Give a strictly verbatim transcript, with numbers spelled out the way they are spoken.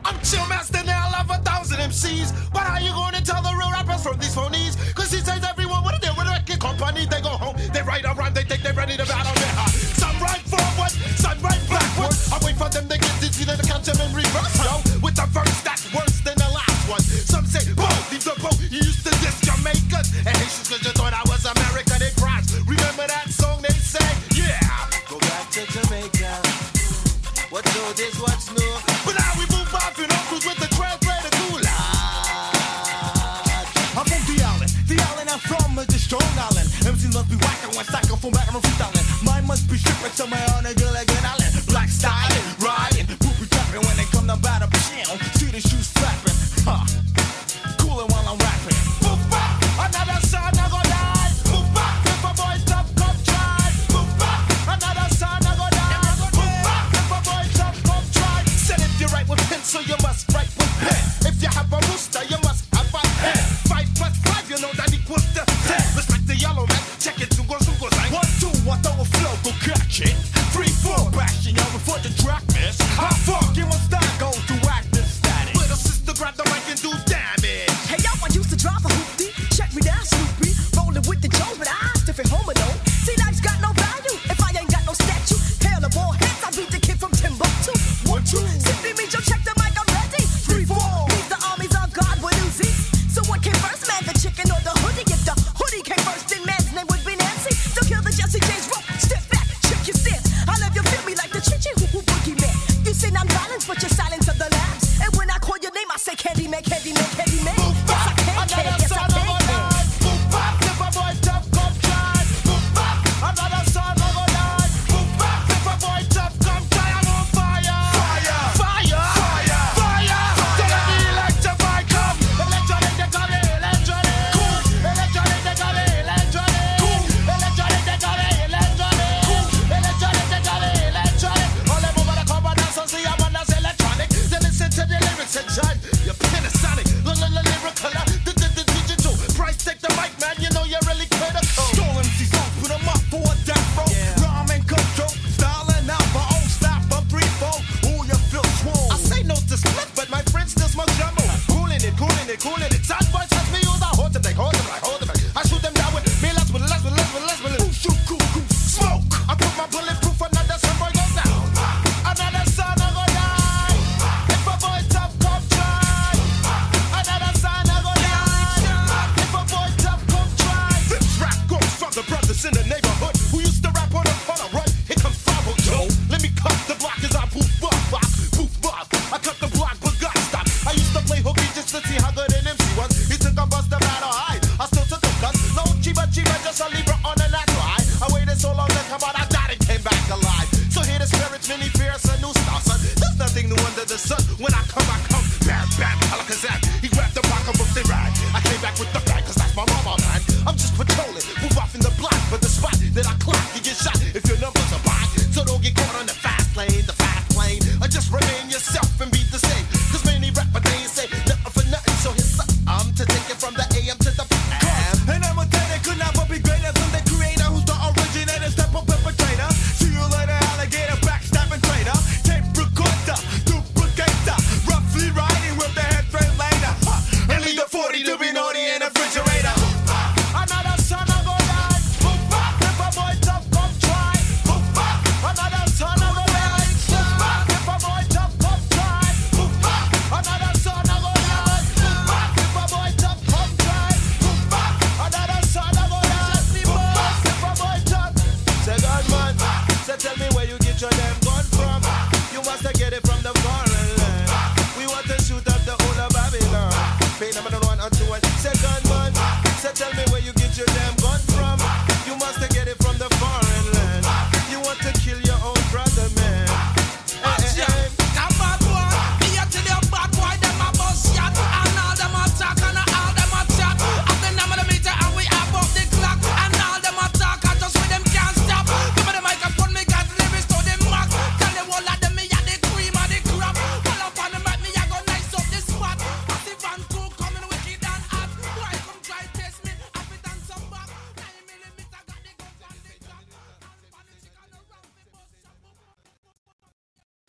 I'm chill master now, I love a thousand M Cs. But how you gonna tell the real rappers from these phonies? Cause he says everyone, what are they with a record company? They go home, they write a rhyme, they think they're ready to battle me. Huh? Some write forward, some write backward. I wait for them to get dizzy, then to catch them in reverse, yo. With the verse that's worse than the last one. Some say, boat, leave the boat, you used to diss Jamaicans and Haitians cause you thought I was American in Christ. Remember that song they sang? Yeah. Go back to Jamaica. What's old is what's new. But now we move off in uncles with the translator cool. I'm from the island, the island I'm from is the strong island. M Cs must be whacking when cycle from back and freestyling. Mine must be stripping somewhere on a good like an island. Black styling, riding, poopy trapping when they come to battle. See the shoes slapping, huh? Coolin' while I'm rapping. Boop bop, another son I go die. Boop bop, if a boy tough come try. Boop bop, another son I go die. Boop bop, if a boy tough come try. Said if you write with pencil, you must write with pen. If you have a rooster, you must have a pen. Five plus five, you know that equals to ten. Respect the yellow man, check it, zungo zungo zang. One, two, I throw a flow, go catch it. Three, four, bashing y'all before the track miss. How far can one style go to act this static? Little sister grab the mic and do damage. Hey yo, I used to drive a hoopty. Check me down, Snoopy. Rolling with the Jones, but I different home alone. See, life's got no value if I ain't got no statue. Hail the ball heads, I beat the kid from Timbuktu. One, two, simply means you check the mic, I'm ready. Three, four, means the armies of God with Uzi. So what came first, man, the chicken or the hoodie? If the hoodie came first, then man's name would be Nancy. So kill the Jesse James rope, step back, check your stance. I love you, feel me like the chichi hoo hoo boogie man. You say I'm violence, but you're silence of the labs. And when I call your name, I say candy man, candy man, candy man. Boop Yes, I bop, can, can, another yes, I son I can, go can. die. Boop bop, if a boy tough come try. Boop bop, another son I go die. Boop bop, if a boy tough come try. I'm on fire. Fire, fire, fire, fire. So let me electrify, come. Electronic, they call it electronic. Cool. Electronic, they call it electronic. Cool. Electronic, they call it electronic. Cool. Electronic, they call it electronic. All them over the cover dance and see I'm on that's electronic. Then listen to the lyrics and judge. You're Panasonic, lyrical, the digital. Price take the mic, man. You know you're really critical. Stolen M Cs off, put 'em up for a death row. Rhyme and control, styling out my own stop. I'm three, four, ooh, you feel swole. I say no to split, but my friends still smoke jumbo. Cooling it, cooling it, cooling it. Sad boys touch me, use I hold them, like hold them, like hold them. I shoot them down with me, less with less with less with less with. Ooh, shoot, cool, cool. Smoke. I put my bulletproof, another son boy goes down. Another son I go die. If a boy tough come try. Another son I go die. If a boy tough come try. This rap goes from the brothers in the neighborhood who used to rap on a on a run. Here comes Fabo Joe. Let me cut the block as I poof up, box, poof up. I cut the block, but got stop. I used to play hooky just to see how good an M C was. He took a bus to battle high. I still took a gun. No chiba chiba, just a Libra on a natural high. I waited so long to come out, I died and came back alive. So here the spirits, many fears, a new star, son. There's nothing new under the sun. When I come, I come. Bam, bam, Alakazam. He grabbed the rock and booked the ride. I came back with the bag, cause that's my mama, man. I'm just patrolling, move off in the block, but the spot that I clock, you get shot.